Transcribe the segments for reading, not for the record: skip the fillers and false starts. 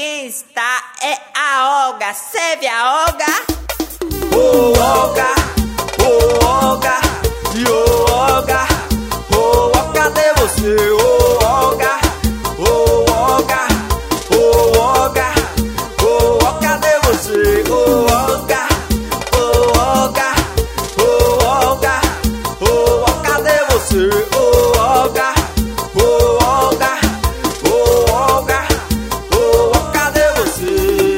quem está é a Olga. Serve a Olga? Ô Olga, e ô Olga, cadê você? Ô Olga, cadê você? Ô Olga, cadê você? Ô Olga, cadê você?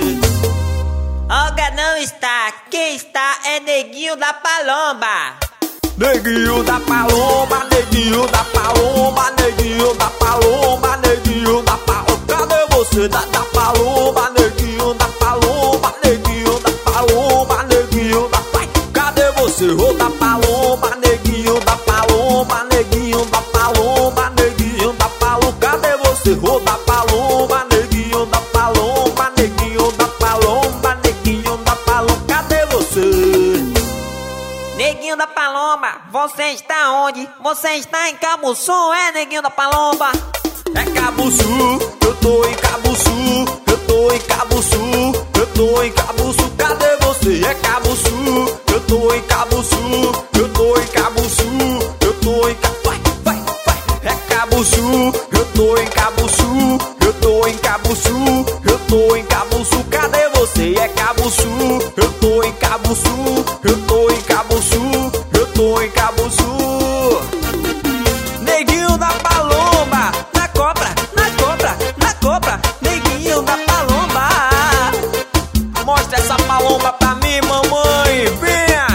Olga não está, quem está é Neguinho da Palomba. Neguinho da Palomba, neguinho da Palomba, neguinho da Palomba, neguinho da Palomba. Cadê você da Palomba, neguinho da Palomba, neguinho da Palomba, neguinho da Pai? Cadê você, ô da Palomba, neguinho da Palomba, neguinho da Palomba, neguinho da Palomba? Cadê você, ô da Palomba, neguinho da Palomba, neguinho da Palomba, neguinho da Palomba? Cadê você? Neguinho da Palomba, você está onde? Você está em Cabo Sul, é Neguinho da Palomba? É Cabo Sul, eu tô em Cabo Sul, eu tô em Cabo Sul, eu tô em Cabo Sul. Cadê você? É Cabo Sul, eu tô em Cabo Sul, eu tô em Cabo Sul, eu tô em Cabo... Vai! É Cabo Sul, eu tô em Cabo Sul, eu tô em Cabo Sul, eu tô em Cabo Sul. Cadê você? É Cabo Sul, eu tô em Cabo Sul, eu tô em Cabo Sul, eu tô em Cabo Sul. Neguinho da Palomba, na cobra, Neguinho da Palomba. Mostra essa palomba pra mim, mamãe. Venha.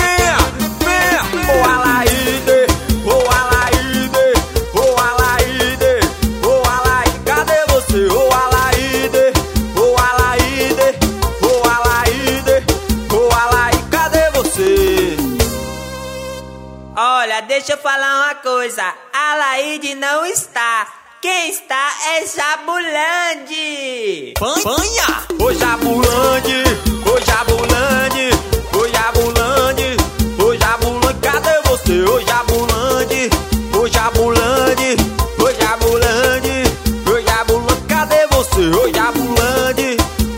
Ô Alaide, cadê você? Ô Alaide, cadê você? Olha, deixa eu falar uma coisa. A Laide não está. Quem está é Jabulande. Panha! Ô Jabulande, cadê você? Ô Jabulande, cadê você? Ô Jabulande,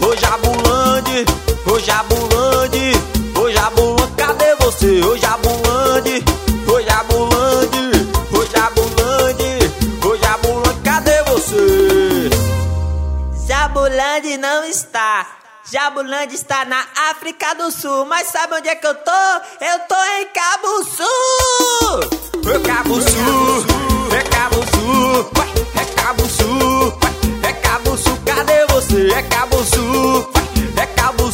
cadê você? Ô Jabulande, cadê você? Jabulande não está. Jabulande está na África do Sul. Mas sabe onde é que eu tô? Eu tô em Cabo Sul. É Cabo Sul, é Cabo Sul, cadê você? É Cabo Sul, cadê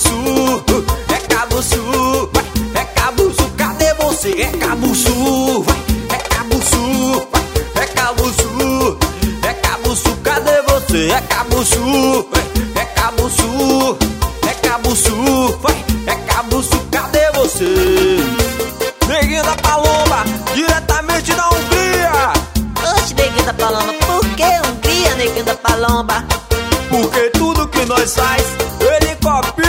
você? É Cabo Sul, cadê você? É Cabo Sul, cadê você? Neguinho da Palomba, diretamente da Hungria. Oxe, Neguinho da Palomba, por que Hungria, Neguinho da Palomba? Porque tudo que nós faz, ele copia.